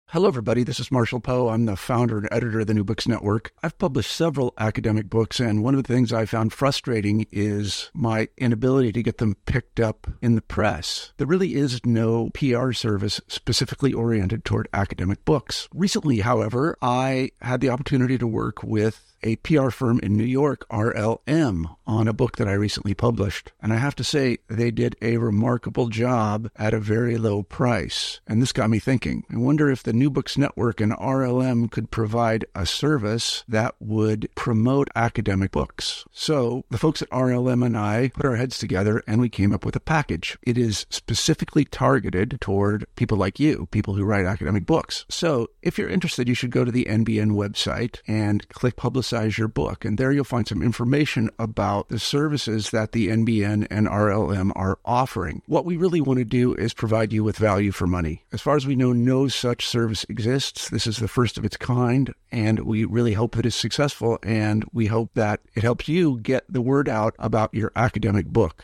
Hello, everybody. This is Marshall Poe. I'm the founder and editor of the New Books Network. I've published several academic books, and one of the things I found frustrating is my inability to get them picked up in the press. There really is no PR service specifically oriented toward academic books. Recently, however, I had the opportunity to work with a PR firm in New York, RLM, on a book that I recently published. And I have to say, they did a remarkable job at a very low price. And this got me thinking. I wonder if the New Books Network and RLM could provide a service that would promote academic books. So the folks at RLM and I put our heads together and we came up with a package. It is specifically targeted toward people like you, people who write academic books. So if you're interested, you should go to the NBN website and click Publicize Your Book. And there you'll find some information about the services that the NBN and RLM are offering. What we really want to do is provide you with value for money. As far as we know, no such service exists. This is the first of its kind, and we really hope that it's successful, and we hope that it helps you get the word out about your academic book.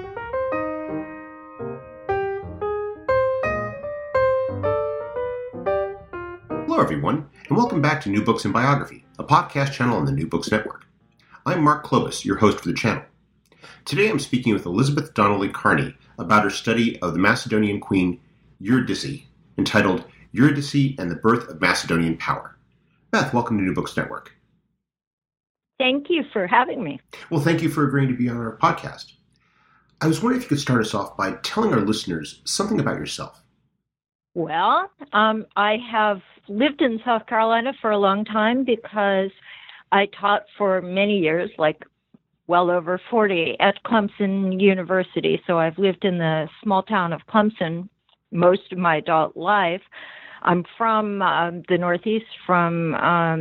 Hello, everyone, and welcome back to New Books in Biography, a podcast channel on the New Books Network. I'm Mark Klobus, your host for the channel. Today I'm speaking with Elizabeth Donnelly Carney about her study of the Macedonian queen Eurydice, entitled Eurydice and the Birth of Macedonian Power. Beth, welcome to New Books Network. Thank you for having me. Well, thank you for agreeing to be on our podcast. I was wondering if you could start us off by telling our listeners something about yourself. Well, I have lived in South Carolina for a long time because I taught for many years, like well over 40, at Clemson University. So I've lived in the small town of Clemson most of my adult life. I'm from the Northeast, from,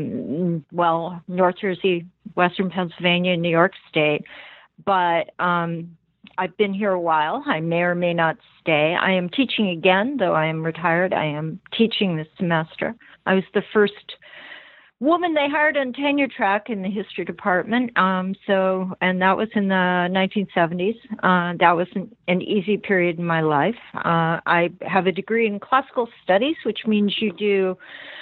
North Jersey, Western Pennsylvania, New York State. But I've been here a while. I may or may not stay. I am teaching again, though I am retired. I am teaching this semester. I was the first woman they hired on tenure track in the history department. And that was in the 1970s. That was an easy period in my life. I have a degree in classical studies, which means you do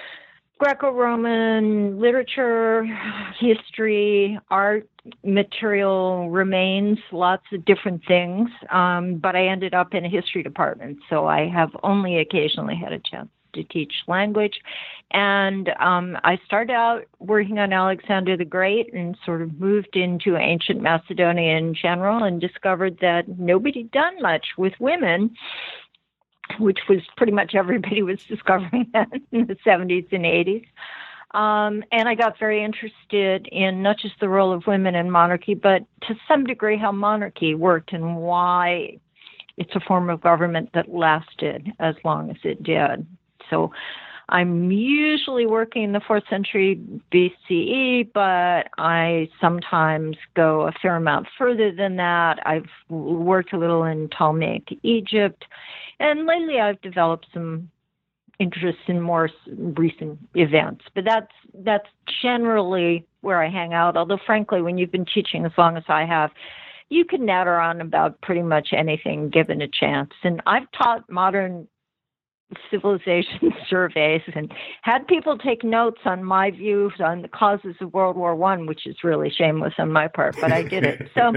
Greco-Roman literature, history, art, material remains, lots of different things. But I ended up in a history department, so I have only occasionally had a chance to teach language. And I started out working on Alexander the Great and sort of moved into ancient Macedonia in general and discovered that nobody had done much with women, which was pretty much everybody was discovering that in the 70s and 80s. And I got very interested in not just the role of women in monarchy, but to some degree how monarchy worked and why it's a form of government that lasted as long as it did. So I'm usually working in the 4th century BCE, but I sometimes go a fair amount further than that. I've worked a little in Ptolemaic Egypt, and lately I've developed some interest in more recent events. But that's generally where I hang out, although frankly, when you've been teaching as long as I have, you can natter on about pretty much anything given a chance. And I've taught modern civilization surveys and had people take notes on my views on the causes of World War I, which is really shameless on my part, but I did it. So,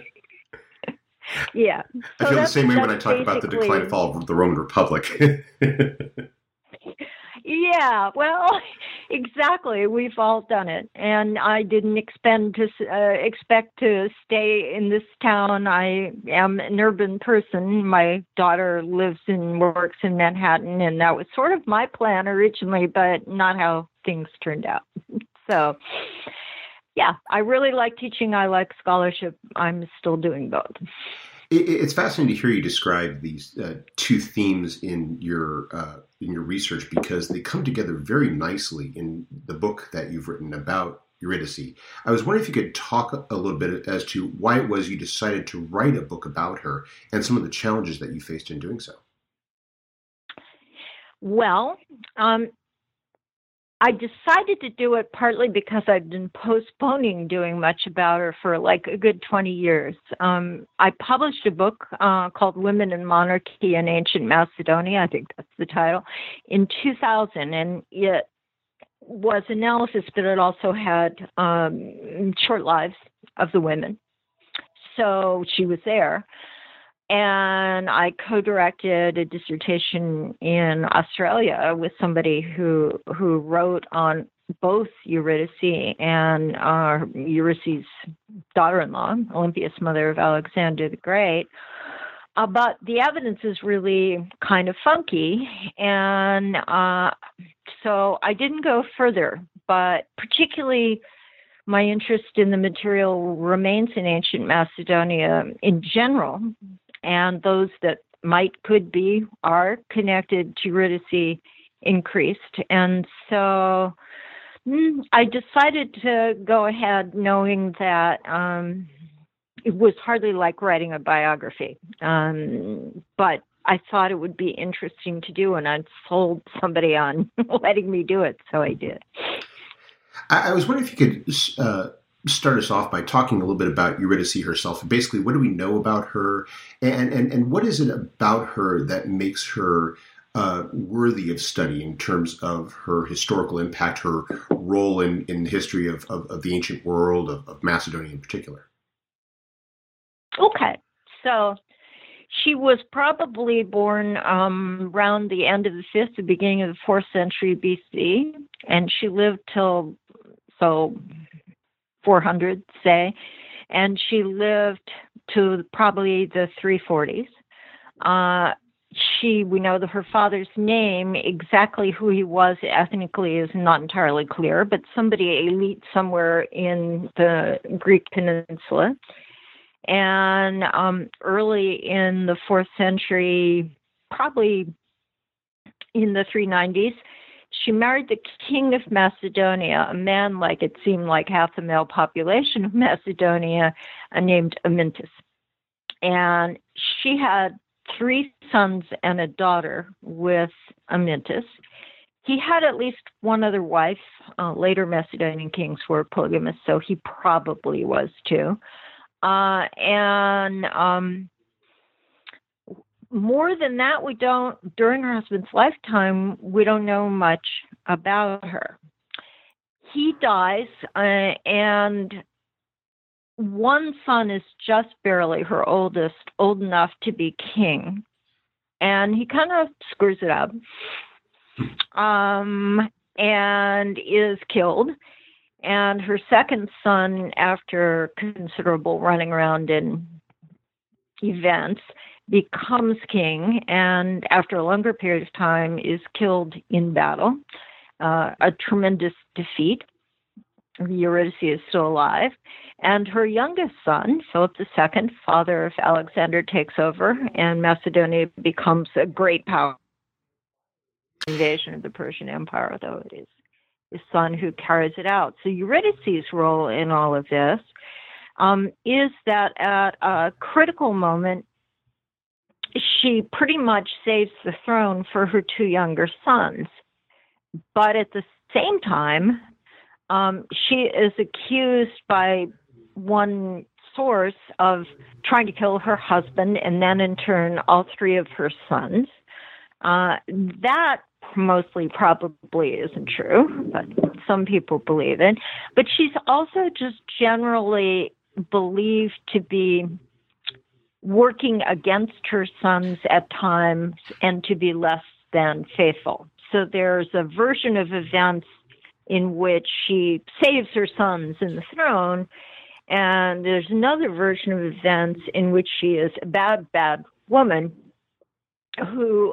yeah. I feel the same way when I talk about the decline and fall of the Roman Republic. Yeah, well, exactly. We've all done it. And I didn't expect to stay in this town. I am an urban person. My daughter lives and works in Manhattan, and that was sort of my plan originally, but not how things turned out. So, yeah, I really like teaching. I like scholarship. I'm still doing both. It's fascinating to hear you describe these two themes in your research, because they come together very nicely in the book that you've written about Eurydice. I was wondering if you could talk a little bit as to why it was you decided to write a book about her and some of the challenges that you faced in doing so. Well, I decided to do it partly because I've been postponing doing much about her for like a good 20 years. I published a book called Women in Monarchy in Ancient Macedonia, I think that's the title, in 2000, and it was analysis, but it also had short lives of the women. So she was there. And I co-directed a dissertation in Australia with somebody who wrote on both Eurydice and Eurydice's daughter-in-law, Olympias, mother of Alexander the Great. But the evidence is really kind of funky, and so I didn't go further. But particularly my interest in the material remains in ancient Macedonia in general, and those that are connected to Eurydice increased. And so I decided to go ahead knowing that it was hardly like writing a biography. But I thought it would be interesting to do, and I'd sold somebody on letting me do it, so I did. I was wondering if you could start us off by talking a little bit about Eurydice herself. Basically, what do we know about her, and what is it about her that makes her worthy of study in terms of her historical impact, her role in the history of the ancient world, of Macedonia in particular? Okay, so she was probably born around the end of the 5th, the beginning of the 4th century BC, and she lived till 400, say, and she lived to probably the 340s. We know that her father's name, exactly who he was ethnically, is not entirely clear, but somebody elite somewhere in the Greek peninsula. And early in the 4th century, probably in the 390s, she married the king of Macedonia, a man like it seemed like half the male population of Macedonia, named Amyntas. And she had 3 sons and a daughter with Amyntas. He had at least one other wife. Later Macedonian kings were polygamous, so he probably was too. More than that, during her husband's lifetime, we don't know much about her. He dies, and one son is just barely her oldest, old enough to be king. And he kind of screws it up, and is killed. And her second son, after considerable running around in events, becomes king, and after a longer period of time is killed in battle. A tremendous defeat. Eurydice is still alive. And her youngest son, Philip II, father of Alexander, takes over, and Macedonia becomes a great power. Invasion of the Persian Empire, though it is his son who carries it out. So Eurydice's role in all of this is that at a critical moment, she pretty much saves the throne for her 2 younger sons. But at the same time, she is accused by one source of trying to kill her husband and then in turn all 3 of her sons. That mostly probably isn't true, but some people believe it. But she's also just generally believed to be working against her sons at times and to be less than faithful. So there's a version of events in which she saves her sons and the throne, and there's another version of events in which she is a bad woman who,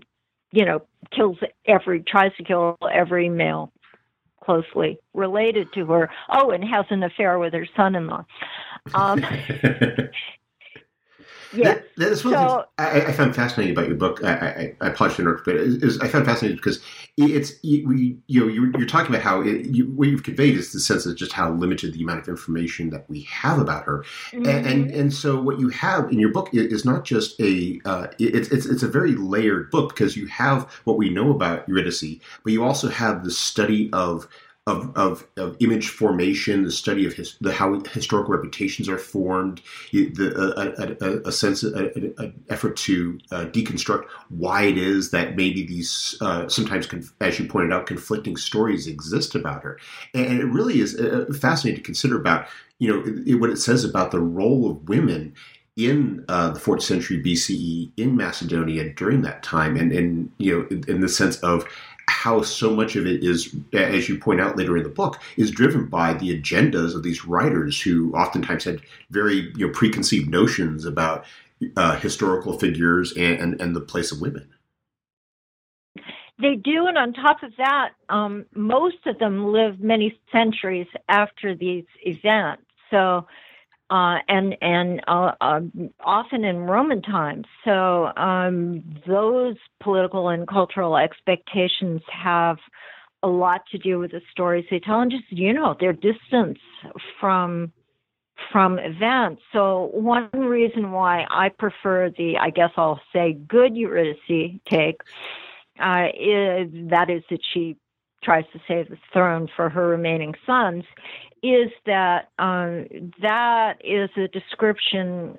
tries to kill every male closely related to her. Oh, and has an affair with her son-in-law. Yes. That's one of the things I found fascinating about your book. I apologize to interrupt, but I found fascinating because you're talking about how what you've conveyed is the sense of just how limited the amount of information that we have about her, and so what you have in your book is not just it's a very layered book because you have what we know about Eurydice, but you also have the study of image formation, the study of how historical reputations are formed, an effort to deconstruct why it is that maybe these sometimes, as you pointed out, conflicting stories exist about her, and it really is fascinating to consider about what it says about the role of women in the 4th century BCE in Macedonia during that time, and in the sense of how so much of it is, as you point out later in the book, is driven by the agendas of these writers who oftentimes had very preconceived notions about historical figures and the place of women. They do, and on top of that, most of them lived many centuries after these events. So, and often in Roman times. So those political and cultural expectations have a lot to do with the stories they tell, and just their distance from events. So one reason why I prefer I guess I'll say good Eurydice take is that she tries to save the throne for her remaining sons, is that that is a description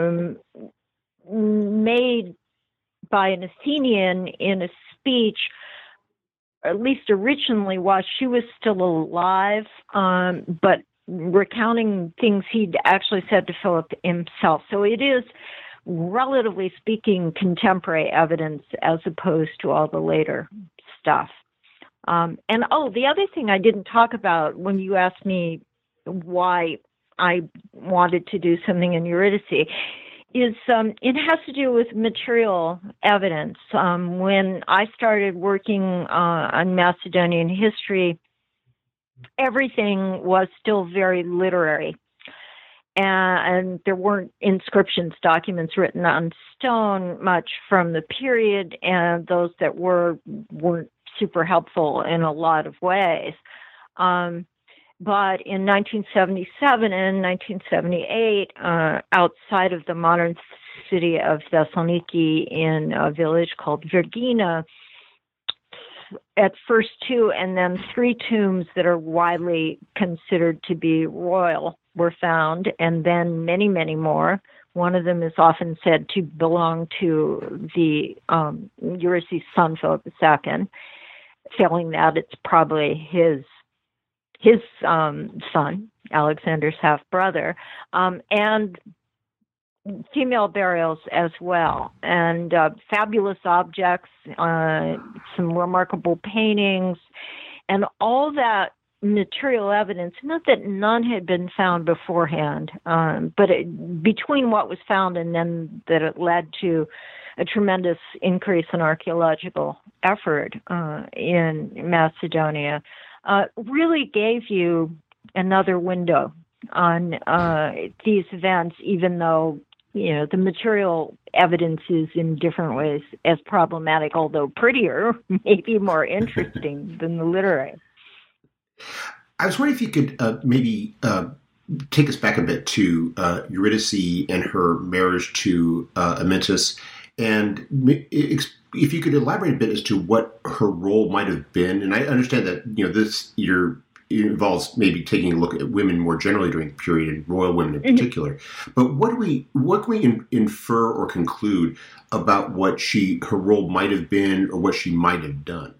made by an Athenian in a speech, at least originally while she was still alive, but recounting things he'd actually said to Philip himself. So it is, relatively speaking, contemporary evidence as opposed to all the later stuff. The other thing I didn't talk about when you asked me why I wanted to do something in Eurydice is it has to do with material evidence. When I started working on Macedonian history, everything was still very literary. And there weren't inscriptions, documents written on stone much from the period, and those that weren't super helpful in a lot of ways. But in 1977 and 1978, outside of the modern city of Thessaloniki in a village called Vergina, at first 2 and then 3 tombs that are widely considered to be royal were found, and then many, many more. One of them is often said to belong to the Eurydice's son, Philip II. Failing that, it's probably his son, Alexander's half-brother, and female burials as well, and fabulous objects, some remarkable paintings, and all that material evidence. Not that none had been found beforehand, but between what was found and then that it led to a tremendous increase in archaeological effort in Macedonia, really gave you another window on these events, even though the material evidence is in different ways as problematic, although prettier, maybe more interesting than the literary. I was wondering if you could maybe take us back a bit to Eurydice and her marriage to Amyntas, and if you could elaborate a bit as to what her role might have been. And I understand that it involves maybe taking a look at women more generally during the period, and royal women in particular. But what can we infer or conclude about what her role might have been or what she might have done?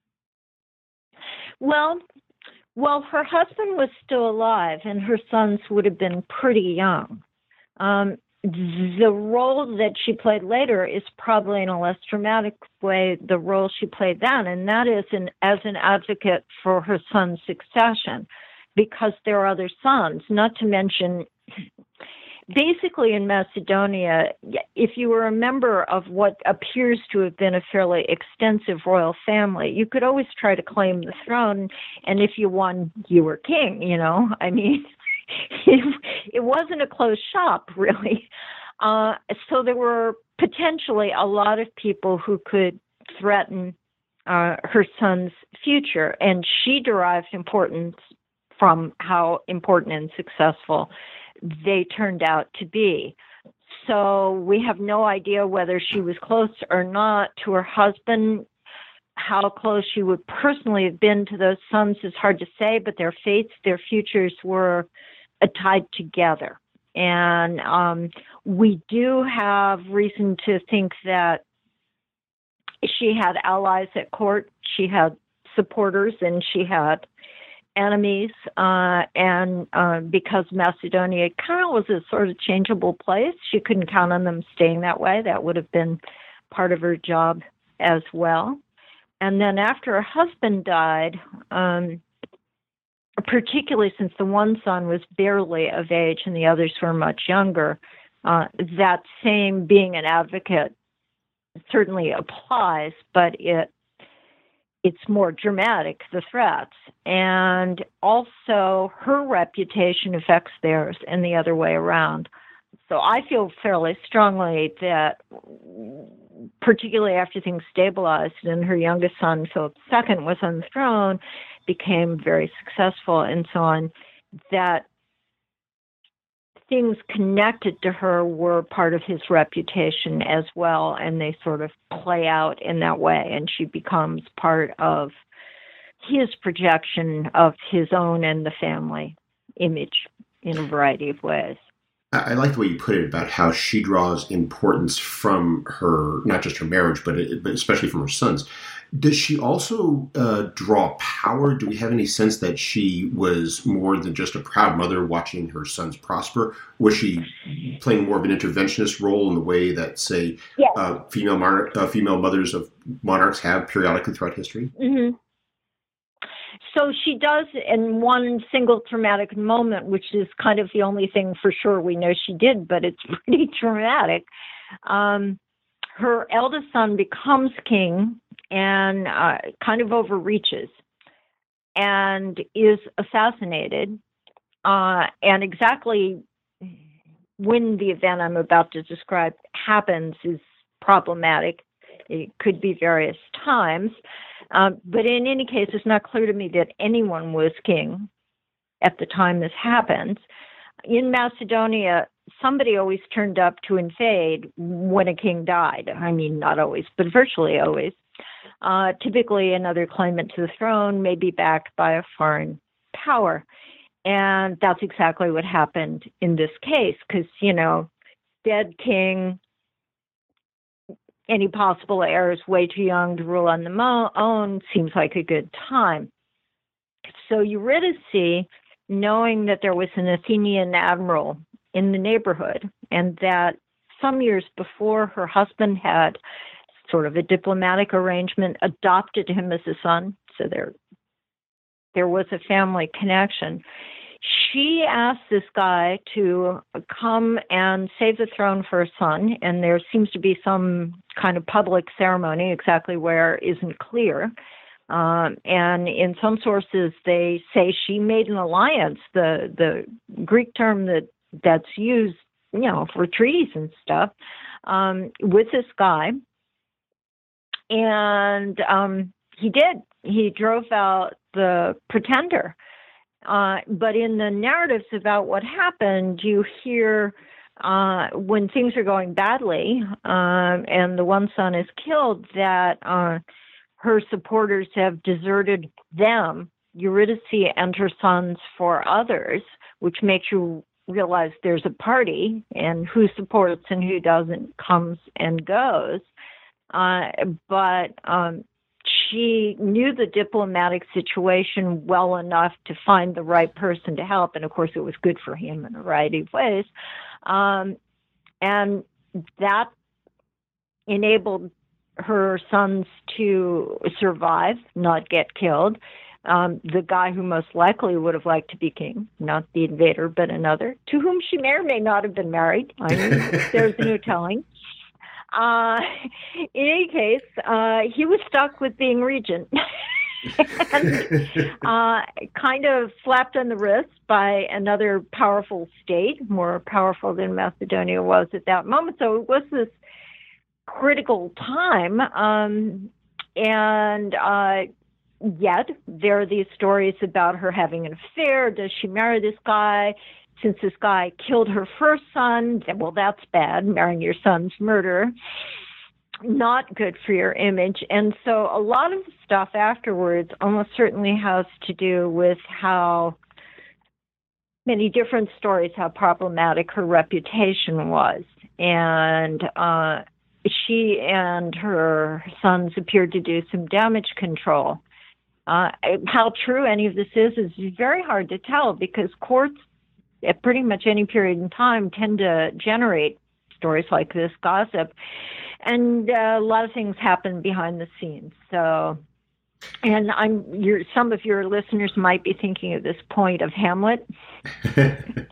Well, her husband was still alive, and her sons would have been pretty young. The role that she played later is probably in a less dramatic way the role she played then, and that is as an advocate for her son's succession, because there are other sons, not to mention, basically in Macedonia, if you were a member of what appears to have been a fairly extensive royal family, you could always try to claim the throne, and if you won, you were king, I mean, it wasn't a closed shop, really. So there were potentially a lot of people who could threaten her son's future, and she derived importance from how important and successful they turned out to be. So we have no idea whether she was close or not to her husband. How close she would personally have been to those sons is hard to say, but their fates, their futures were tied together. And we do have reason to think that she had allies at court, she had supporters, and she had enemies. And because Macedonia kind of was a sort of changeable place, she couldn't count on them staying that way. That would have been part of her job as well. And then after her husband died, particularly since the one son was barely of age and the others were much younger, that same being an advocate certainly applies, but it's more dramatic, the threats. And also her reputation affects theirs and the other way around. So I feel fairly strongly that, particularly after things stabilized and her youngest son, Philip II, was on the throne, became very successful and so on, that things connected to her were part of his reputation as well, and they sort of play out in that way, and she becomes part of his projection of his own and the family image in a variety of ways. I like the way you put it about how she draws importance from her, not just her marriage, but especially from her sons. Does she also draw power? Do we have any sense that she was more than just a proud mother watching her sons prosper? Was she playing more of an interventionist role in the way that, say, yes. Female mothers of monarchs have periodically throughout history? Mm-hmm. So she does in one single traumatic moment, which is kind of the only thing for sure we know she did, but it's pretty traumatic. Her eldest son becomes king and kind of overreaches and is assassinated. And exactly when the event I'm about to describe happens is problematic. It could be various times. But in any case, it's not clear to me that anyone was king at the time this happens. In Macedonia, somebody always turned up to invade when a king died. I mean, not always, but virtually always. Typically another claimant to the throne, maybe backed by a foreign power. And that's exactly what happened in this case, because, dead king, any possible heir is way too young to rule on their own, seems like a good time. So Eurydice, knowing that there was an Athenian admiral in the neighborhood and that some years before her husband had sort of a diplomatic arrangement, adopted him as a son, so there was a family connection. She asked this guy to come and save the throne for her son, and there seems to be some kind of public ceremony, exactly where isn't clear. And in some sources, they say she made an alliance, the Greek term that's used, for treaties and stuff, with this guy. And he did. He drove out the pretender. But in the narratives about what happened, you hear when things are going badly and the one son is killed, that her supporters have deserted them, Eurydice and her sons, for others, which makes you realize there's a party, and who supports and who doesn't comes and goes. But she knew the diplomatic situation well enough to find the right person to help. And of course, it was good for him in a variety of ways. And that enabled her sons to survive, not get killed. The guy who most likely would have liked to be king, not the invader, but another, to whom she may or may not have been married. I mean, there's no telling. In any case, he was stuck with being regent. and kind of slapped on the wrist by another powerful state, more powerful than Macedonia was at that moment. So it was this critical time, and yet there are these stories about her having an affair. Does she marry this guy? Since this guy killed her first son, well, that's bad, marrying your son's murderer. Not good for your image. And so a lot of the stuff afterwards almost certainly has to do with how many different stories, how problematic her reputation was. And she and her sons appeared to do some damage control. How true any of this is very hard to tell, because courts at pretty much any period in time tend to generate stories like this, gossip, and a lot of things happen behind the scenes. So, and some of your listeners might be thinking at this point of Hamlet, because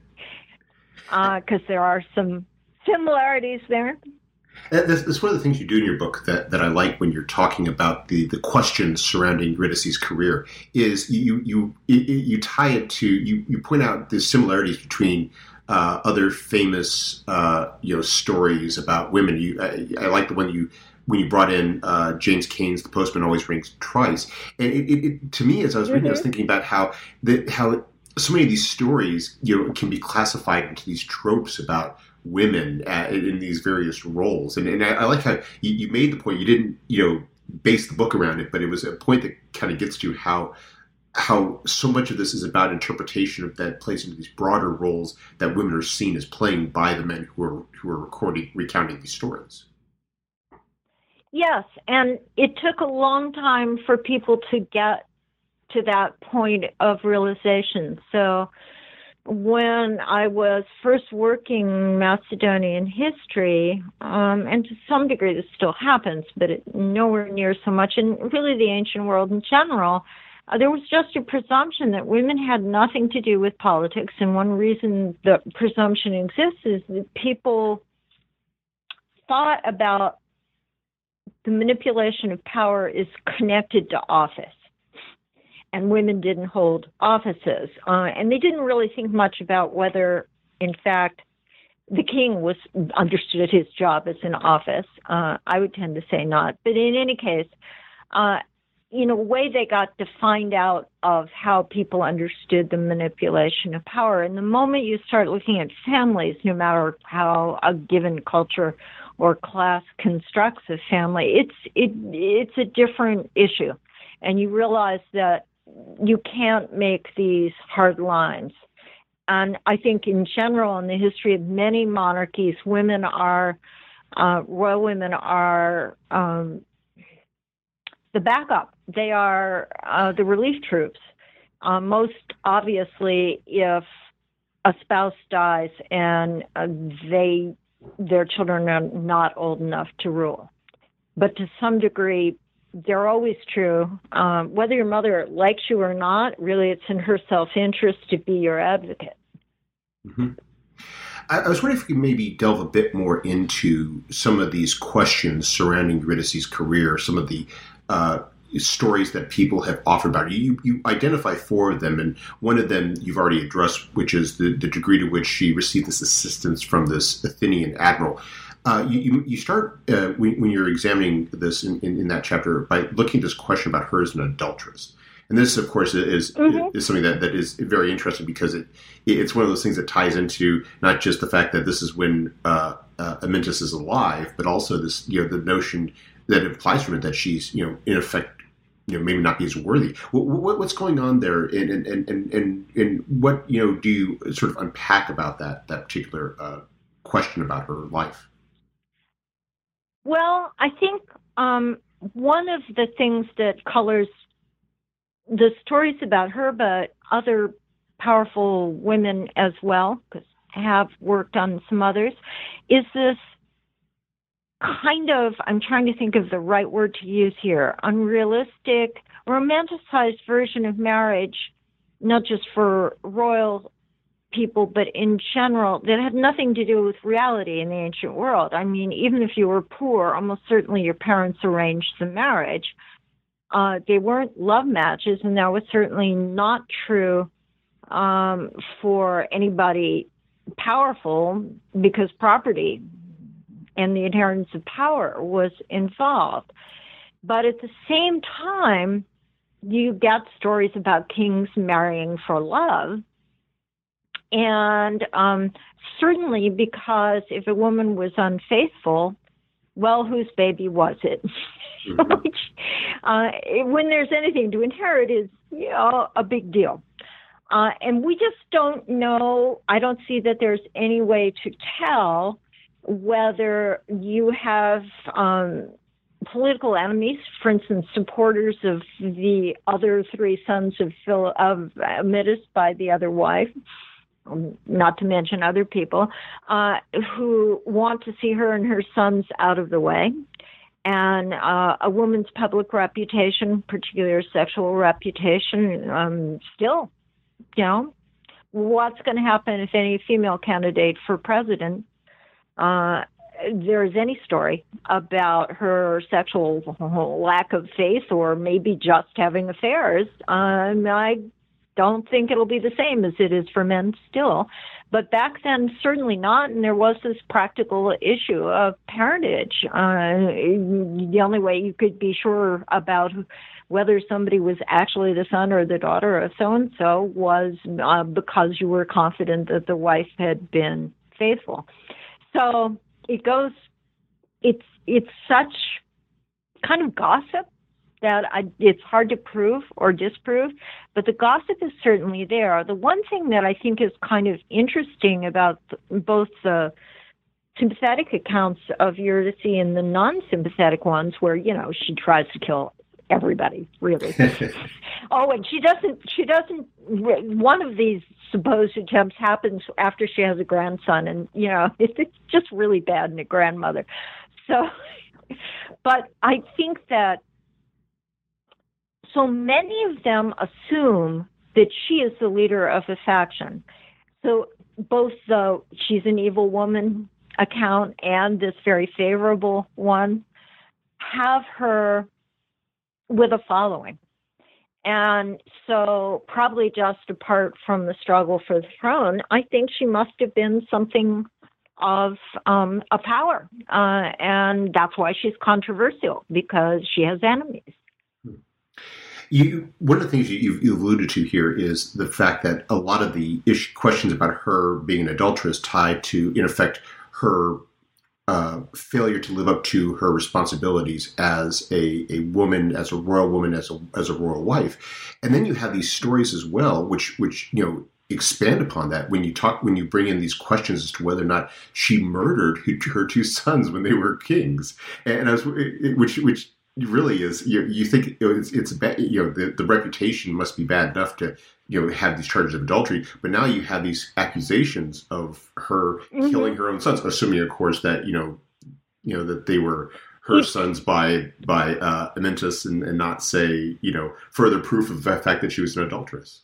there are some similarities there. That's one of the things you do in your book that I like when you're talking about the questions surrounding Eurydice's career is you tie it to you point out the similarities between other famous stories about women. I like the one when you brought in James Cain's The Postman Always Rings Twice, and it to me, as I was reading, I was thinking about how so many of these stories can be classified into these tropes about women in these various roles, and I like how you made the point. You didn't base the book around it, but it was a point that kind of gets to how so much of this is about interpretation of that plays into these broader roles that women are seen as playing by the men who are recounting these stories. Yes, and it took a long time for people to get to that point of realization. So when I was first working Macedonian history, and to some degree this still happens, but nowhere near so much, and really the ancient world in general, there was just a presumption that women had nothing to do with politics. And one reason the presumption exists is that people thought about the manipulation of power is connected to office. And women didn't hold offices. And they didn't really think much about whether, in fact, the king understood his job as an office. I would tend to say not. But in any case, in a way, they got to find out of how people understood the manipulation of power. And the moment you start looking at families, no matter how a given culture or class constructs a family, it's a different issue. And you realize that you can't make these hard lines. And I think in general, in the history of many monarchies, royal women are the backup. They are the relief troops. Most obviously, if a spouse dies and their children are not old enough to rule. But to some degree, they're always true. Whether your mother likes you or not, really it's in her self-interest to be your advocate. Mm-hmm. I was wondering if you could maybe delve a bit more into some of these questions surrounding Eurydice's career, some of the stories that people have offered about her. You identify four of them, and one of them you've already addressed, which is the degree to which she received this assistance from this Athenian admiral. You start when you're examining this in that chapter by looking at this question about her as an adulteress, and this, of course, is something that is very interesting because it's one of those things that ties into not just the fact that this is when Amyntas is alive, but also this the notion that implies from it that she's in effect maybe not be as worthy. What's going on there, and what do you sort of unpack about that particular question about her life? Well, I think one of the things that colors the stories about her, but other powerful women as well, because I have worked on some others, is this kind of, I'm trying to think of the right word to use here, unrealistic, romanticized version of marriage, not just for royal people, but in general, that had nothing to do with reality in the ancient world. I mean, even if you were poor, almost certainly your parents arranged the marriage. They weren't love matches, and that was certainly not true for anybody powerful, because property and the inheritance of power was involved. But at the same time, you get stories about kings marrying for love. And certainly because if a woman was unfaithful, well, whose baby was it? Mm-hmm. When there's anything to inherit is, a big deal. And we just don't know. I don't see that there's any way to tell whether you have political enemies, for instance, supporters of the other three sons of Amyntas by the other wife, not to mention other people, who want to see her and her sons out of the way. And a woman's public reputation, particularly her sexual reputation, still, what's going to happen if any female candidate for president, there's any story about her sexual lack of faith or maybe just having affairs? I don't think it'll be the same as it is for men still. But back then, certainly not, and there was this practical issue of parentage. The only way you could be sure about whether somebody was actually the son or the daughter of so-and-so was because you were confident that the wife had been faithful. So it's such kind of gossip that it's hard to prove or disprove, but the gossip is certainly there. The one thing that I think is kind of interesting about both the sympathetic accounts of Eurydice and the non-sympathetic ones where, she tries to kill everybody, really. Oh, and she doesn't, one of these supposed attempts happens after she has a grandson, and, it's just really bad in a grandmother. So, but I think that so many of them assume that she is the leader of a faction. So both the she's an evil woman account and this very favorable one have her with a following. And so probably just apart from the struggle for the throne, I think she must have been something of a power. And that's why she's controversial, because she has enemies. One of the things you alluded to here is the fact that a lot of the questions about her being an adulteress tied to, in effect, her failure to live up to her responsibilities as a woman, as a royal woman, as a royal wife. And then you have these stories as well, which expand upon that when you bring in these questions as to whether or not she murdered her two sons when they were kings, and which really is, you think it's bad, the reputation must be bad enough to have these charges of adultery, but now you have these accusations of her killing her own sons, assuming of course that that they were her sons by Amyntas, and not say further proof of the fact that she was an adulteress.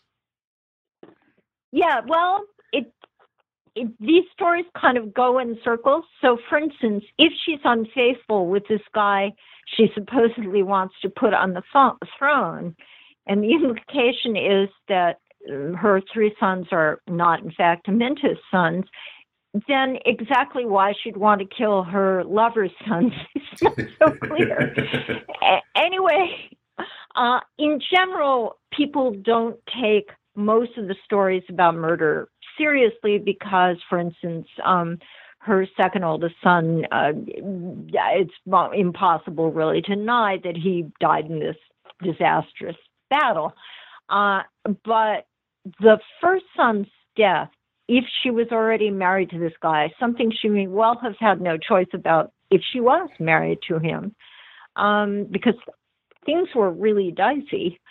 Yeah, well, these stories kind of go in circles. So, for instance, if she's unfaithful with this guy she supposedly wants to put on the throne, and the implication is that her three sons are not, in fact, Amyntas' sons, then exactly why she'd want to kill her lover's sons is not so clear. Anyway, in general, people don't take most of the stories about murder seriously because, for instance, her second oldest son, it's impossible really to deny that he died in this disastrous battle. But the first son's death, if she was already married to this guy, something she may well have had no choice about if she was married to him, because things were really dicey,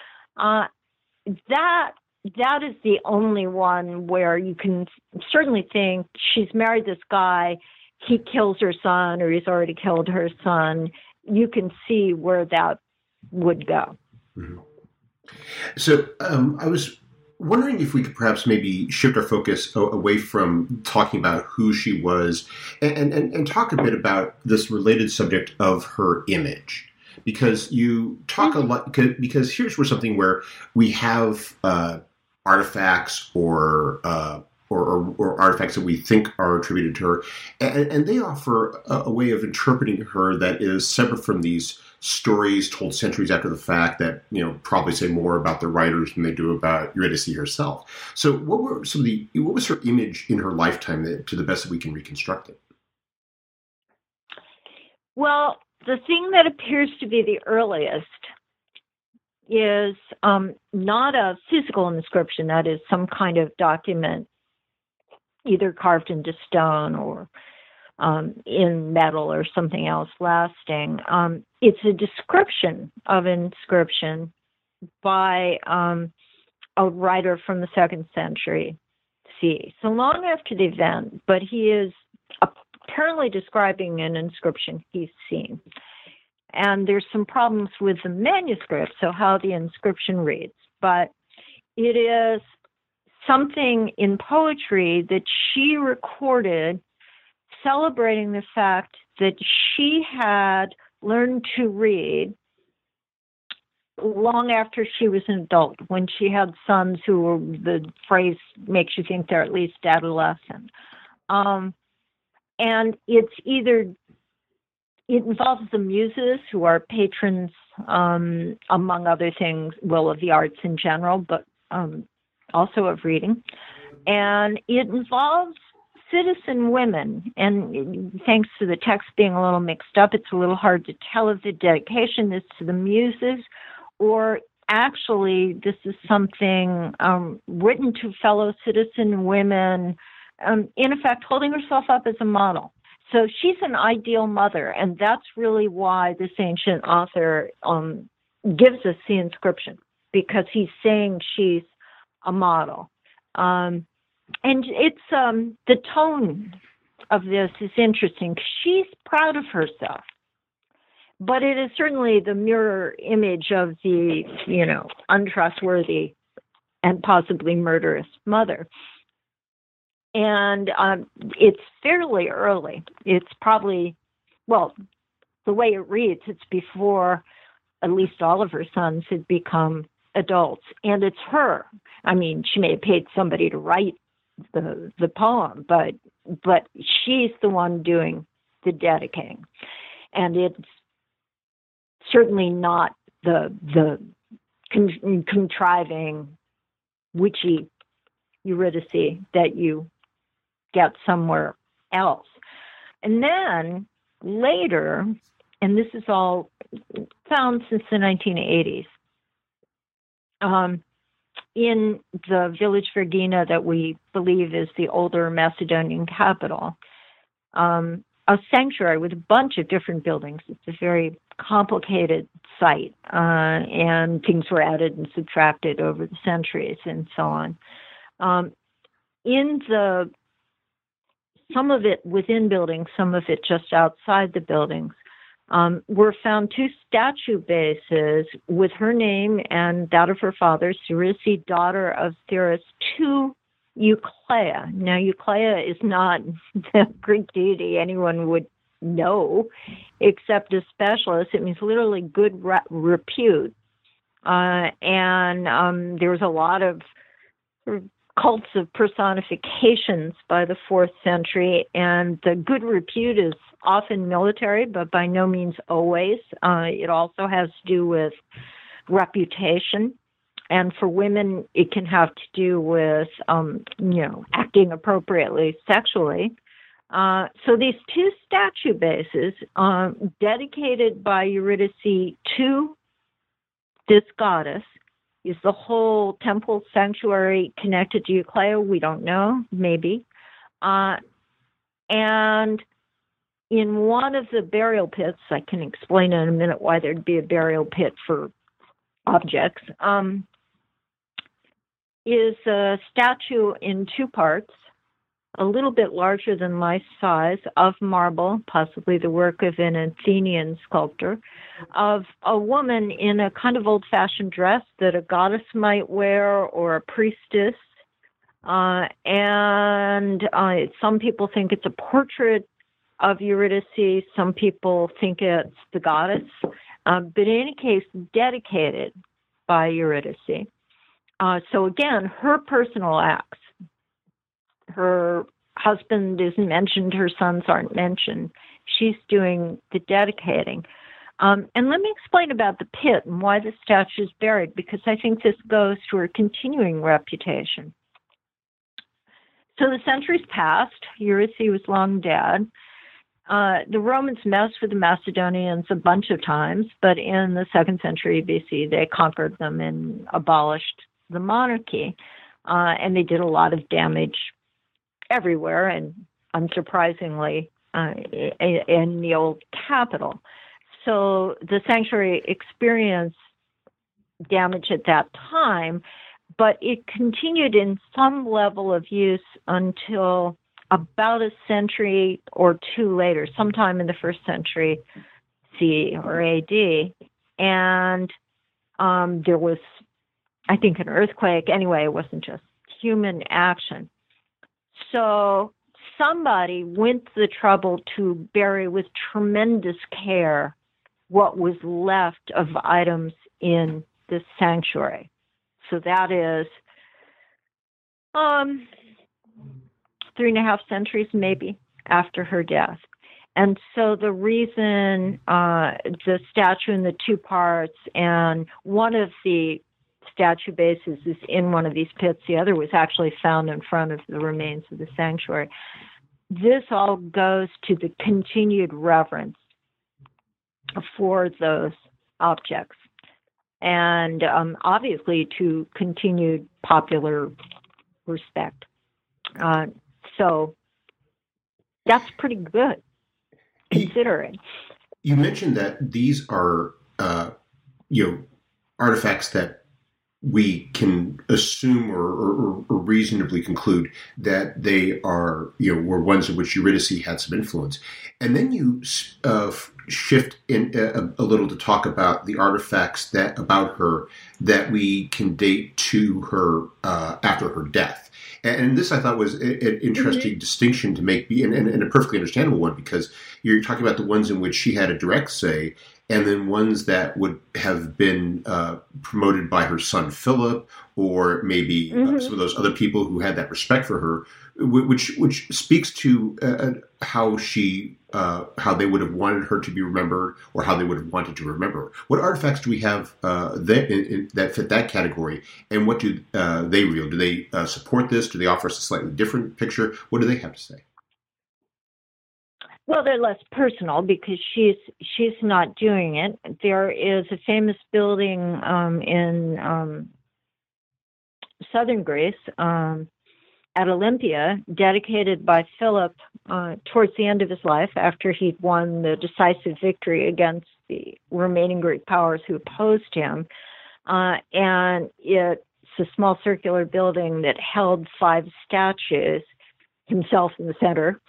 that is the only one where you can certainly think she's married this guy, he kills her son, or he's already killed her son. You can see where that would go. Mm-hmm. So I was wondering if we could perhaps maybe shift our focus away from talking about who she was and talk a bit about this related subject of her image. because you talk a lot. Because here's where something where we have artifacts or artifacts that we think are attributed to her, and they offer a way of interpreting her that is separate from these stories told centuries after the fact that probably say more about the writers than they do about Eurydice herself. So, what was her image in her lifetime, to the best that we can reconstruct it? Well, the thing that appears to be the earliest is not a physical inscription, that is some kind of document, either carved into stone or in metal or something else lasting. It's a description of an inscription by a writer from the 2nd century CE, so long after the event, but he is apparently describing an inscription he's seen. And there's some problems with the manuscript, so how the inscription reads, but it is something in poetry that she recorded celebrating the fact that she had learned to read long after she was an adult, when she had sons who were, the phrase makes you think they're at least adolescent. And it involves the muses, who are patrons, among other things, of the arts in general, but also of reading. And it involves citizen women. And thanks to the text being a little mixed up, it's a little hard to tell if the dedication is to the muses or actually this is something written to fellow citizen women, in effect holding herself up as a model. So she's an ideal mother, and that's really why this ancient author gives us the inscription, because he's saying she's a model. And it's the tone of this is interesting. She's proud of herself, but it is certainly the mirror image of the, untrustworthy and possibly murderous mother. And it's fairly early. It's probably, the way it reads, it's before at least all of her sons had become adults. And it's her. I mean, she may have paid somebody to write the poem, but she's the one doing the dedicating. And it's certainly not the contriving, witchy Eurydice that you get somewhere else. And then later, and this is all found since the 1980s, in the village Vergina that we believe is the older Macedonian capital, a sanctuary with a bunch of different buildings. It's a very complicated site, and things were added and subtracted over the centuries and so on. Some of it within buildings, some of it just outside the buildings, were found 2 statue bases with her name and that of her father, Eurydice, daughter of Theris, to Eucleia. Now, Eucleia is not the Greek deity anyone would know, except as specialist. It means literally good repute. And there was a lot of cults of personifications by the 4th century, and the good repute is often military, but by no means always. It also has to do with reputation, and for women, it can have to do with, acting appropriately sexually. So these 2 statue bases, dedicated by Eurydice to this goddess. Is the whole temple sanctuary connected to Eucleia? We don't know, maybe. And in one of the burial pits, I can explain in a minute why there'd be a burial pit for objects, is a statue in 2 parts, a little bit larger than life size, of marble, possibly the work of an Athenian sculptor, of a woman in a kind of old-fashioned dress that a goddess might wear or a priestess. And some people think it's a portrait of Eurydice. Some people think it's the goddess. but in any case, dedicated by Eurydice. So again, her personal acts. Her husband isn't mentioned, her sons aren't mentioned. She's doing the dedicating. And let me explain about the pit and why the statue is buried, because I think this goes to her continuing reputation. So the centuries passed. Eurydice was long dead. The Romans messed with the Macedonians a bunch of times, but in the 2nd century BC, they conquered them and abolished the monarchy. And they did a lot of damage everywhere, and unsurprisingly, in the old capital. So the sanctuary experienced damage at that time, but it continued in some level of use until about a century or two later, sometime in the 1st century CE or AD. And there was, I think, an earthquake. Anyway, it wasn't just human action. So somebody went to the trouble to bury with tremendous care what was left of items in the sanctuary. So that is 3.5 centuries maybe after her death. And so the reason the statue in the 2 parts, and one of the statue bases is in one of these pits, the other was actually found in front of the remains of the sanctuary. This all goes to the continued reverence for those objects, and obviously to continued popular respect. So that's pretty good, considering. You mentioned that these are, artifacts that we can assume or reasonably conclude that they are, were ones in which Eurydice had some influence. And then you shift in a little to talk about the artifacts about her that we can date to her after her death. And this, I thought, was an interesting distinction to make, and a perfectly understandable one, because you're talking about the ones in which she had a direct say, and then ones that would have been promoted by her son Philip, or maybe some of those other people who had that respect for her, which speaks to how they would have wanted her to be remembered, or how they would have wanted to remember her. What artifacts do we have that fit that category, and what do they reveal? Do they support this? Do they offer us a slightly different picture? What do they have to say? Well, they're less personal because she's not doing it. There is a famous building in southern Greece at Olympia, dedicated by Philip towards the end of his life, after he'd won the decisive victory against the remaining Greek powers who opposed him. And it's a small circular building that held 5 statues, himself in the center,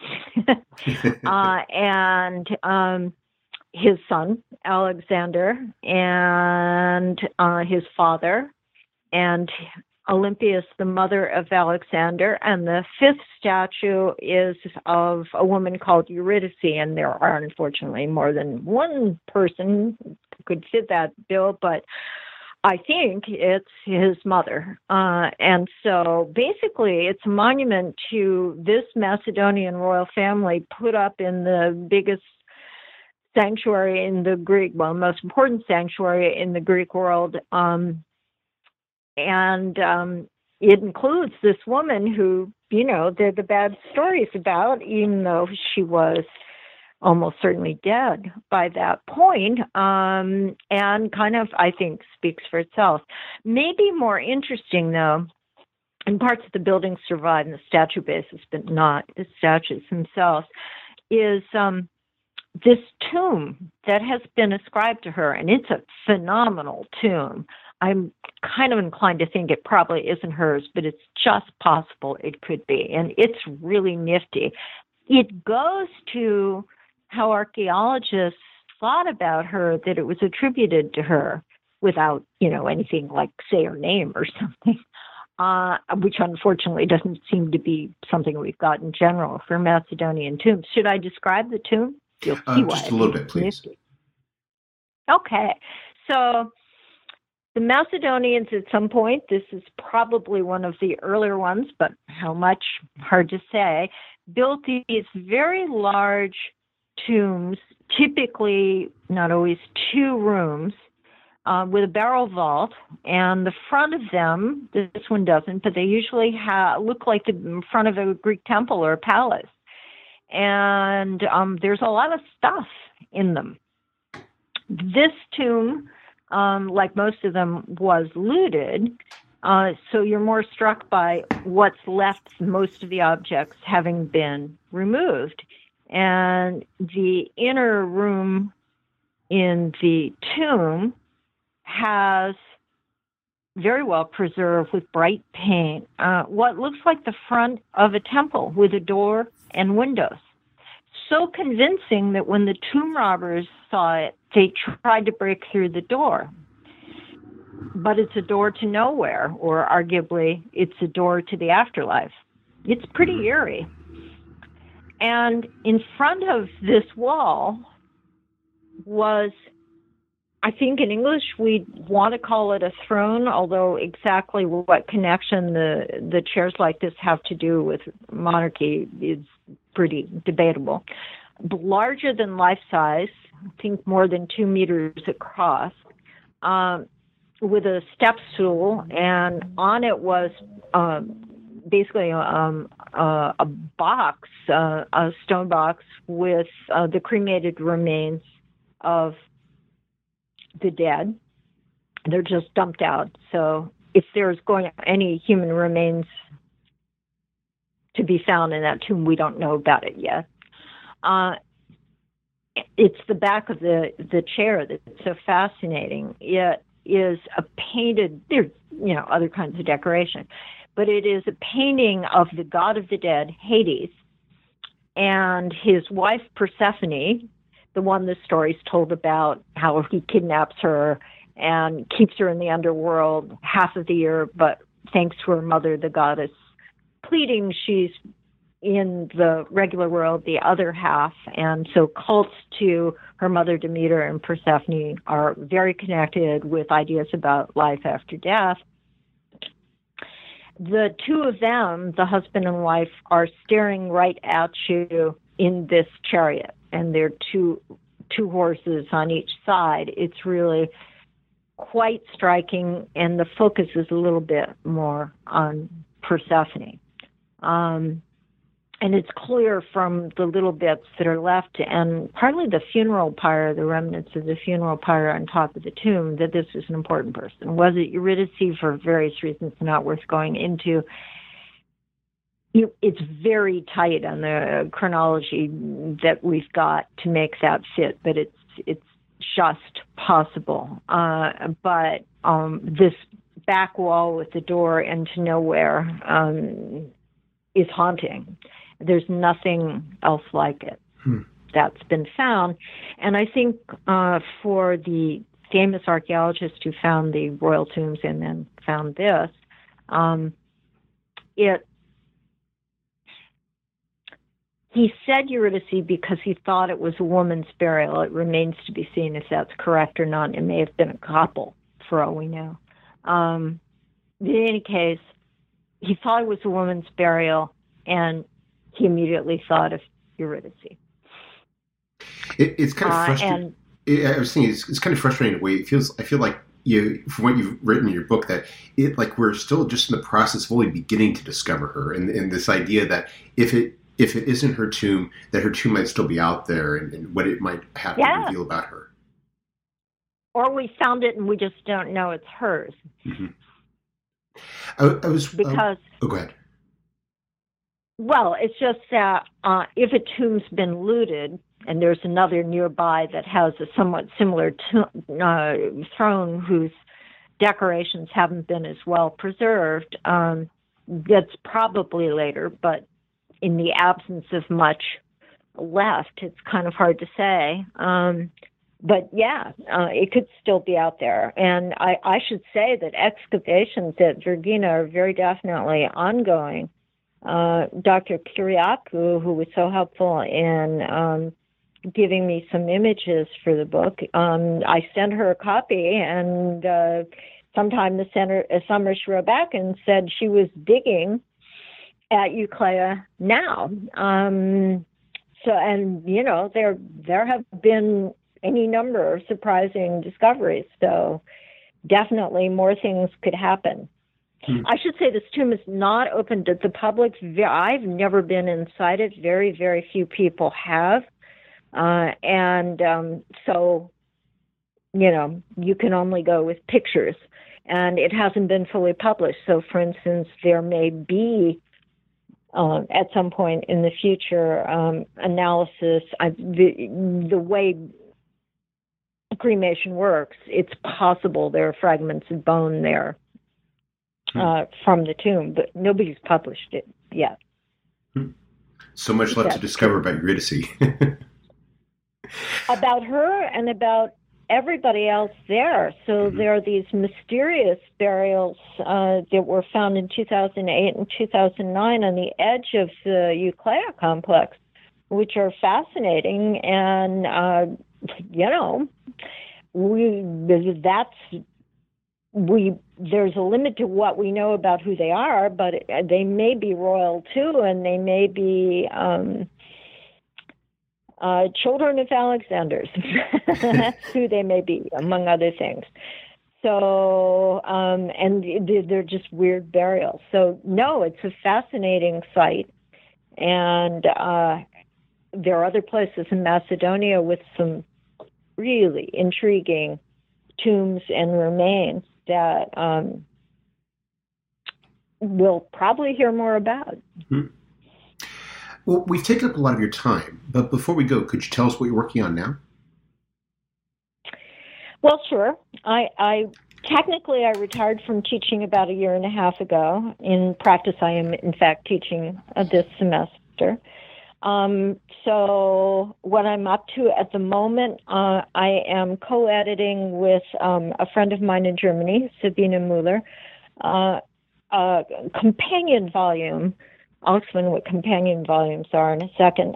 and his son, Alexander, and his father, and Olympia is the mother of Alexander, and the 5th statue is of a woman called Eurydice, and there are unfortunately more than one person who could fit that bill, but I think it's his mother. And so basically it's a monument to this Macedonian royal family put up in the biggest sanctuary in the Greek, well, most important sanctuary in the Greek world. And it includes this woman who, they're the bad stories about, even though she was almost certainly dead by that point, and kind of, I think, speaks for itself. Maybe more interesting, though, and parts of the building survive in the statue bases, but not the statues themselves, is this tomb that has been ascribed to her, and it's a phenomenal tomb. I'm kind of inclined to think it probably isn't hers, but it's just possible it could be, and it's really nifty. It goes to how archaeologists thought about her, that it was attributed to her without, anything like say her name or something, which unfortunately doesn't seem to be something we've got in general for Macedonian tombs. Should I describe the tomb? You'll see why. Just a little bit, please. Nifty. Okay. So the Macedonians at some point, this is probably one of the earlier ones, but how much, hard to say, built these very large tombs, typically not always 2 rooms, with a barrel vault, and the front of them, this one doesn't, but they usually look like the front of a Greek temple or a palace. And there's a lot of stuff in them. This tomb, like most of them, was looted, so you're more struck by what's left, most of the objects having been removed. And the inner room in the tomb has very well preserved with bright paint what looks like the front of a temple with a door and windows. So convincing that when the tomb robbers saw it, they tried to break through the door. But it's a door to nowhere, or arguably it's a door to the afterlife. It's pretty eerie. And in front of this wall was, I think in English we'd want to call it a throne, although exactly what connection the chairs like this have to do with monarchy is pretty debatable. Larger than life size, I think more than 2 meters across, with a step stool, and on it was basically a box, a stone box with the cremated remains of the dead. They're just dumped out. So if there's going any human remains to be found in that tomb, we don't know about it yet. It's the back of the chair that's so fascinating. It is a painted, there's other kinds of decoration, but it is a painting of the god of the dead, Hades, and his wife Persephone, the one the story's told about, how he kidnaps her and keeps her in the underworld half of the year, but thanks to her mother, the goddess, pleading she's in the regular world the other half. And so cults to her mother Demeter and Persephone are very connected with ideas about life after death. The two of them, the husband and wife, are staring right at you in this chariot, and there are two horses on each side. It's really quite striking, and the focus is a little bit more on Persephone. And it's clear from the little bits that are left, and partly the funeral pyre, the remnants of the funeral pyre on top of the tomb, that this was an important person. Was it Eurydice? For various reasons not worth going into. It's very tight on the chronology that we've got to make that fit, but it's just possible. But this back wall with the door into nowhere is haunting. There's nothing else like it that's been found. And I think for the famous archaeologist who found the royal tombs and then found this, he said Eurydice because he thought it was a woman's burial. It remains to be seen if that's correct or not. It may have been a couple, for all we know. In any case, he thought it was a woman's burial, and he immediately thought of Eurydice. It's kind of frustrating. I was thinking it's kind of frustrating in a way. I feel like from what you've written in your book, that we're still just in the process of only beginning to discover her, and this idea that if it isn't her tomb, that her tomb might still be out there, and what it might have to reveal about her. Or we found it and we just don't know it's hers. Mm-hmm. I was because. Go ahead. Well, it's just that if a tomb's been looted and there's another nearby that has a somewhat similar throne whose decorations haven't been as well preserved, that's probably later, but in the absence of much left, it's kind of hard to say. But yeah, it could still be out there. And I should say that excavations at Vergina are very definitely ongoing. Dr. Kyriakou, who was so helpful in giving me some images for the book. I sent her a copy, and sometime this summer she wrote back and said she was digging at Euclea now. So, and you know, there have been any number of surprising discoveries. So, definitely more things could happen. I should say this tomb is not open to the public. I've never been inside it. Very, very few people have. So, you know, you can only go with pictures. And it hasn't been fully published. So, for instance, there may be, at some point in the future, analysis. The way cremation works, it's possible there are fragments of bone there from the tomb, but nobody's published it yet. So much left to discover about Eurydice. About her and about everybody else there. So there are these mysterious burials that were found in 2008 and 2009 on the edge of the Euclea complex, which are fascinating. And, you know, there's a limit to what we know about who they are, but they may be royal too, and they may be children of Alexander's. That's who they may be, among other things. So, and they're just weird burials. So, no, it's a fascinating site. And there are other places in Macedonia with some really intriguing tombs and remains that we'll probably hear more about. Mm-hmm. Well, we've taken up a lot of your time, but before we go, could you tell us what you're working on now? Well, sure. I technically retired from teaching about a year and a half ago. In practice, I am, in fact, teaching this semester. So what I'm up to at the moment, I am co-editing with a friend of mine in Germany, Sabine Müller, a companion volume. I'll explain what companion volumes are in a second,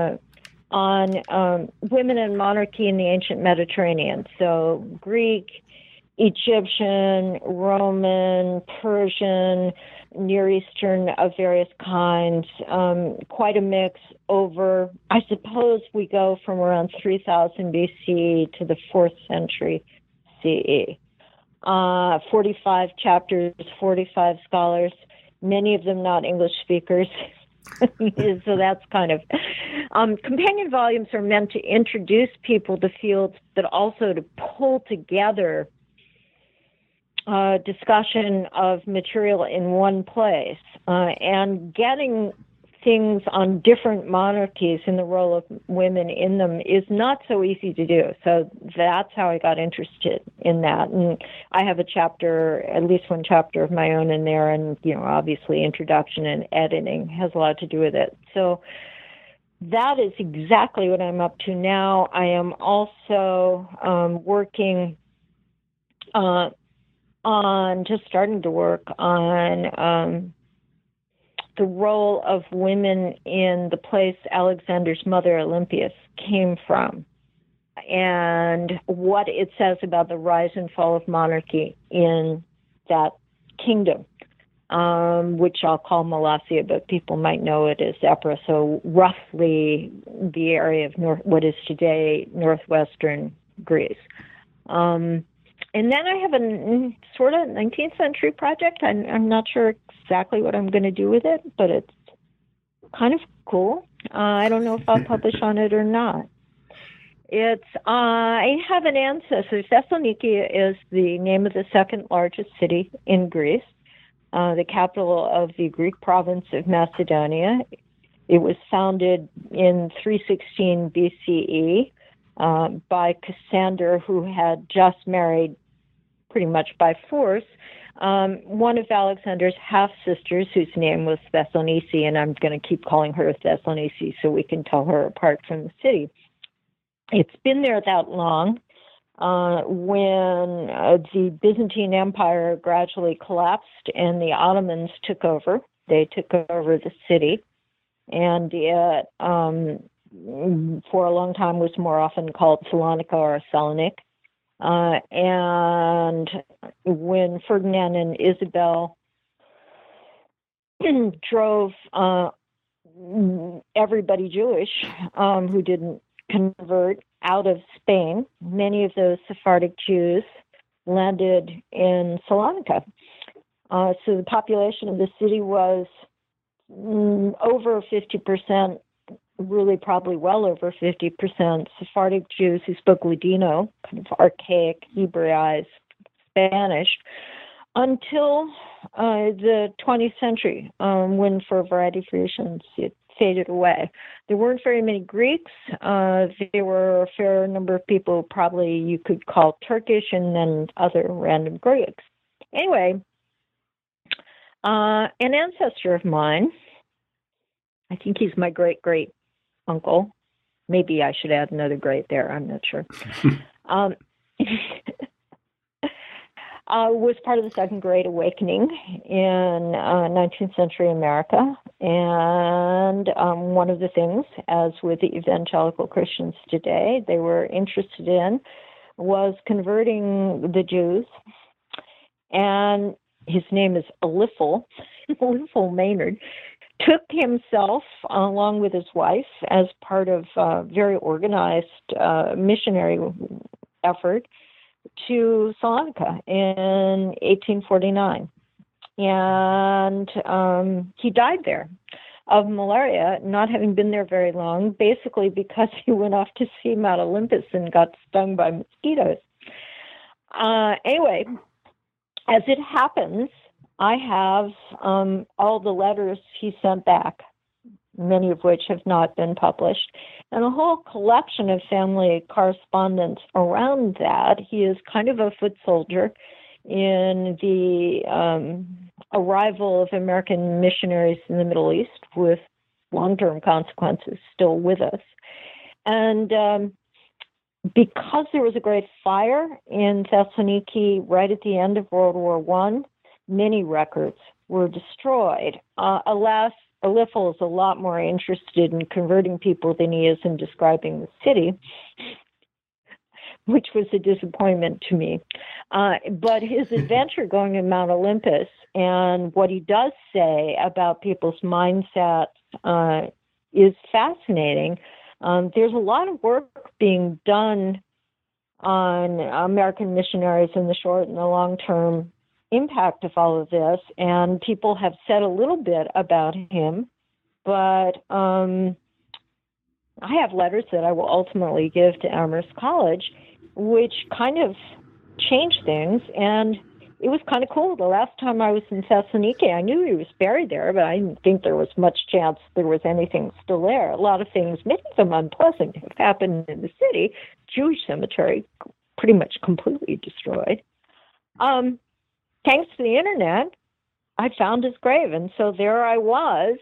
on women and monarchy in the ancient Mediterranean. So Greek, Egyptian, Roman, Persian, Near Eastern of various kinds, quite a mix over, I suppose we go from around 3000 BCE to the 4th century CE. 45 chapters, 45 scholars, many of them not English speakers. So that's kind of... companion volumes are meant to introduce people to fields, but also to pull together discussion of material in one place, and getting things on different monarchies and the role of women in them is not so easy to do. So that's how I got interested in that. And I have a chapter, at least one chapter of my own in there, and, you know, obviously introduction and editing has a lot to do with it. So that is exactly what I'm up to now. I am also working starting to work on the role of women in the place Alexander's mother Olympias came from, and what it says about the rise and fall of monarchy in that kingdom, which I'll call Molossia, but people might know it as Epirus, so roughly the area of what is today northwestern Greece. And then I have a sort of 19th century project. I'm not sure exactly what I'm going to do with it, but it's kind of cool. I don't know if I'll publish on it or not. I have an ancestor. Thessaloniki is the name of the second largest city in Greece, the capital of the Greek province of Macedonia. It was founded in 316 BCE. By Cassander, who had just married pretty much by force one of Alexander's half-sisters, whose name was Thessalonice, and I'm going to keep calling her Thessalonice so we can tell her apart from the city. It's been there that long. When the Byzantine Empire gradually collapsed and the Ottomans took over, they took over the city, and it for a long time was more often called Salonika or Salonik. And when Ferdinand and Isabel drove everybody Jewish who didn't convert out of Spain, many of those Sephardic Jews landed in Salonika. So the population of the city was over 50%, really probably well over 50% Sephardic Jews who spoke Ladino, kind of archaic Hebraized Spanish, until the 20th century, when for a variety of reasons it faded away. There weren't very many Greeks. There were a fair number of people probably you could call Turkish, and then other random Greeks. Anyway, an ancestor of mine, I think he's my great-great uncle. Maybe I should add another great there. I'm not sure. Was part of the Second Great Awakening in 19th century America. And one of the things, as with the evangelical Christians today, they were interested in was converting the Jews. And his name is Eliphel Maynard, took himself, along with his wife, as part of a very organized missionary effort to Salonika in 1849. And he died there of malaria, not having been there very long, basically because he went off to see Mount Olympus and got stung by mosquitoes. Anyway, as it happens, I have all the letters he sent back, many of which have not been published, and a whole collection of family correspondence around that. He is kind of a foot soldier in the arrival of American missionaries in the Middle East, with long-term consequences still with us. And because there was a great fire in Thessaloniki right at the end of World War I, many records were destroyed. Alas, Eliphel is a lot more interested in converting people than he is in describing the city, which was a disappointment to me. But his adventure going to Mount Olympus and what he does say about people's mindsets is fascinating. There's a lot of work being done on American missionaries in the short and the long-term impact of all of this, and people have said a little bit about him, but I have letters that I will ultimately give to Amherst College, which kind of changed things, and it was kind of cool. The last time I was in Thessaloniki, I knew he was buried there, but I didn't think there was much chance there was anything still there. A lot of things, many of them unpleasant, have happened in the city. Jewish cemetery, pretty much completely destroyed. Thanks to the internet, I found his grave, and so there I was,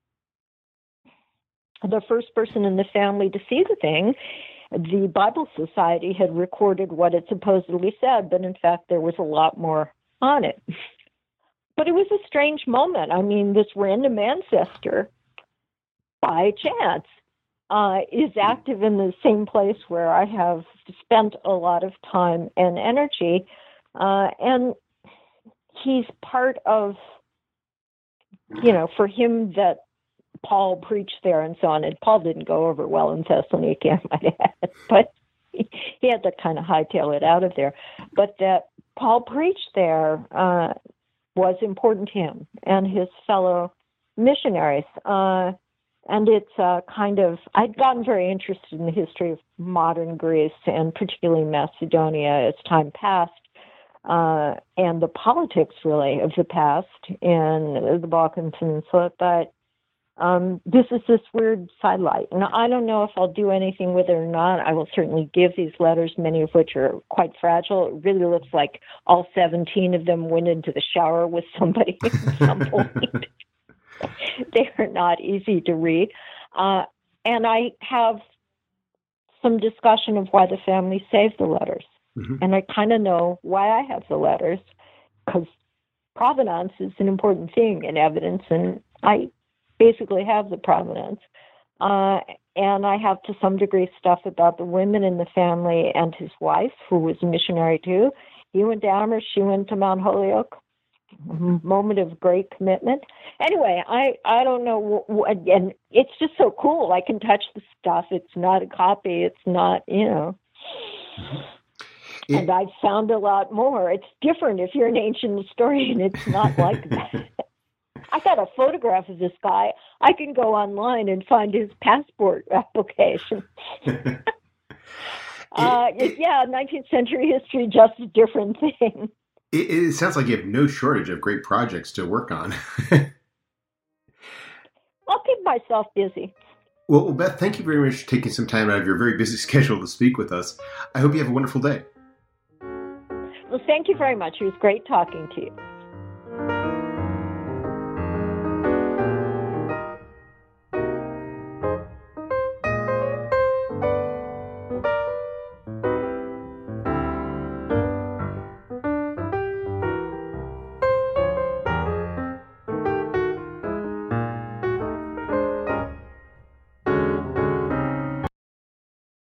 the first person in the family to see the thing. The Bible Society had recorded what it supposedly said, but in fact there was a lot more on it. But it was a strange moment. I mean, this random ancestor, by chance, is active in the same place where I have spent a lot of time and energy, and he's part of, for him that Paul preached there and so on. And Paul didn't go over well in Thessaloniki, I might add, but he had to kind of hightail it out of there. But that Paul preached there was important to him and his fellow missionaries. And it's I'd gotten very interested in the history of modern Greece and particularly Macedonia as time passed. And the politics, really, of the past in the Balkan Peninsula. But this is this weird sidelight. And I don't know if I'll do anything with it or not. I will certainly give these letters, many of which are quite fragile. It really looks like all 17 of them went into the shower with somebody at some point. They are not easy to read. And I have some discussion of why the family saved the letters. Mm-hmm. And I kind of know why I have the letters, because provenance is an important thing in evidence, and I basically have the provenance. And I have, to some degree, stuff about the women in the family and his wife, who was a missionary too. He went to Amherst, she went to Mount Holyoke. Moment of great commitment. Anyway, I don't know, and it's just so cool. I can touch the stuff. It's not a copy. It's not, And I've found a lot more. It's different if you're an ancient historian. It's not like that. I got a photograph of this guy. I can go online and find his passport application. 19th century history, just a different thing. It sounds like you have no shortage of great projects to work on. I'll keep myself busy. Well, Beth, thank you very much for taking some time out of your very busy schedule to speak with us. I hope you have a wonderful day. Well, thank you very much. It was great talking to you.